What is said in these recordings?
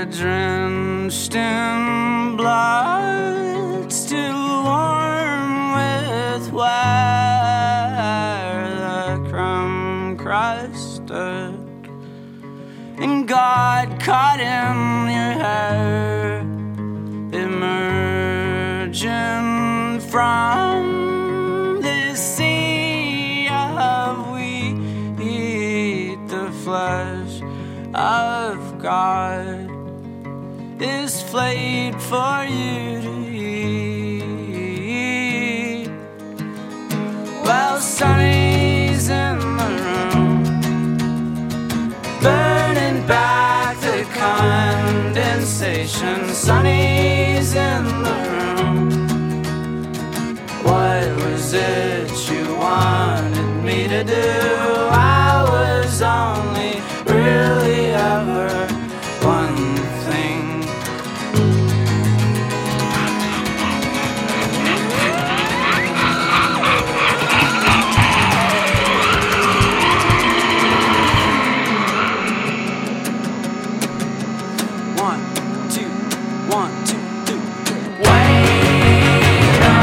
drenched in blood, still warm with where the crumb crusted, and God caught in your hair, emerging from the sea of wheat. The flesh of God is flayed for you to eat. Well, Sonny's in the room, burning back the condensation. Sonny's in the room. What was it you wanted me to do? I was only really ever one thing. One, two, three. Wait on,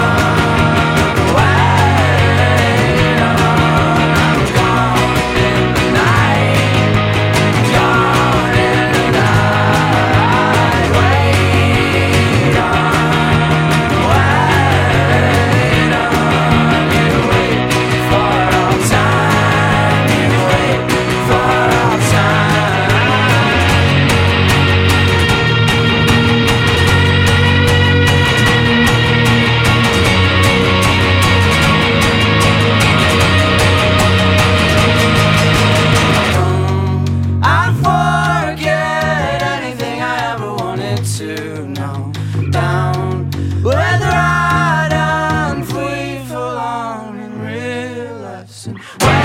I'm gone in the night, gone in the night. Wait on, you wait for all time, you wait for all time. I forget anything I ever wanted to know. Down where the ride on free for long and real lesson.